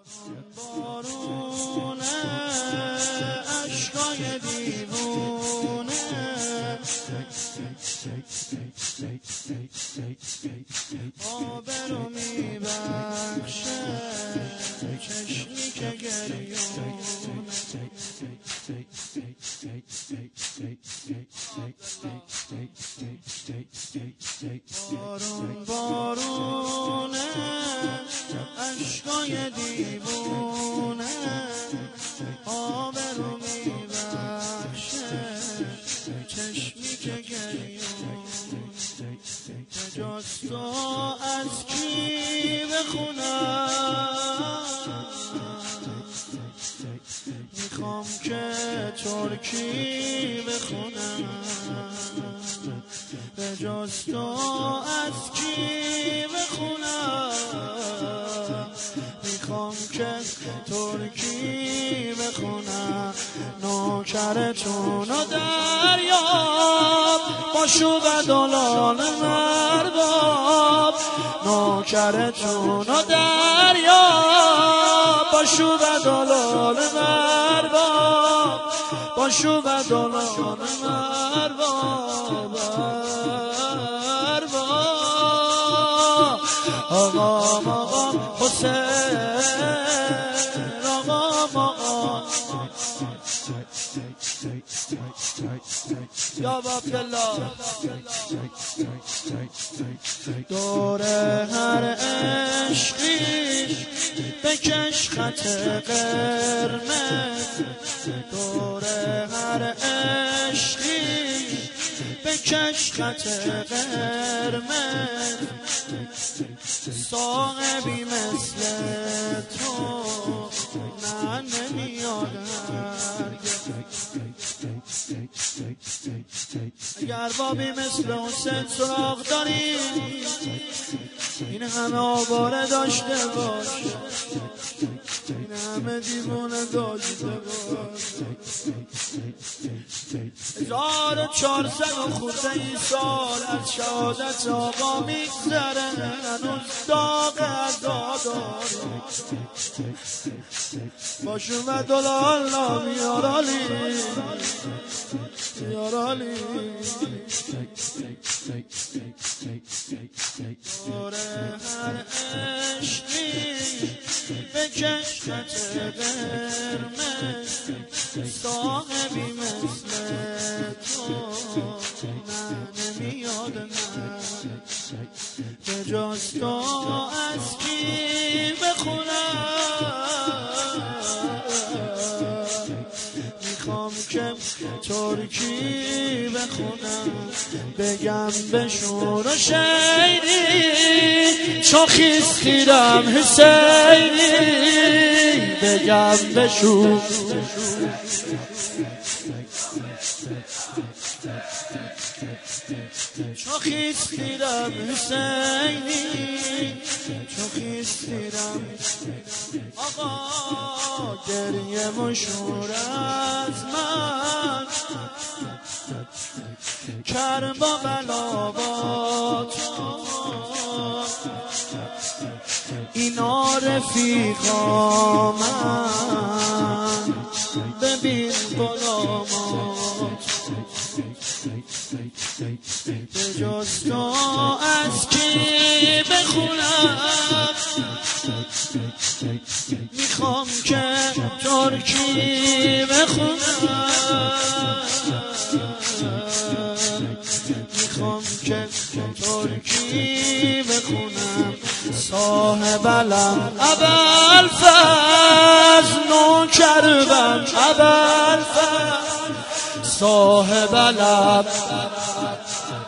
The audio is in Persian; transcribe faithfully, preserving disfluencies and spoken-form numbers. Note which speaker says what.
Speaker 1: بارونه عشقای دیوونه آبرو میبخشه چشمی که گریونه بارون بارونه عشقای دیوونه آبرو میبخشه چشمی که گریونه بجز تو از کی بخونم میخوام که ترکی بخونم بجز تو از کی بخونم میخوام که ترکی بخونم نوکرتونو دریاب باشو و دلال مرداب نوکرتونو دریاب باشو و دلال مرداب باشو و دلال مرداب آقا آقا حسین آقا آقا یا عبدالله دور هر عشقی بکش خط قرمز دور هر عشقی بکش خط قرمز صاحبی مثل تو نه نمیاد اگر بابی مثل حسین سراغ داری این همه آواره داشته باش این همه دیوانه داشته باش هزار و چهارصد و خورده ای سال از شهادت آقا میگذره هنوز داغ عزا داری باشو و دلال نام یارالی یارالی دوره هر عشقی بکش خط قرمز صاحبی مثل تو نه نمیاد من بجز تو از کی بخونم میخوام که ترکی بخونم بگم به شور و شیری چو خیستیرم حسینی بگم به شور چو خیستیرم حسینی چو خیستیرم آقا گریه مشهور از من کربا بلا با تو اینا رفیقا من ببین غلامات بجز تو از کی بخونم میخوام که ترکی بخونم میخوام که ترکی بخونم صاحب علم ابوالفضل نوکرم ابوالفضل صاحب علم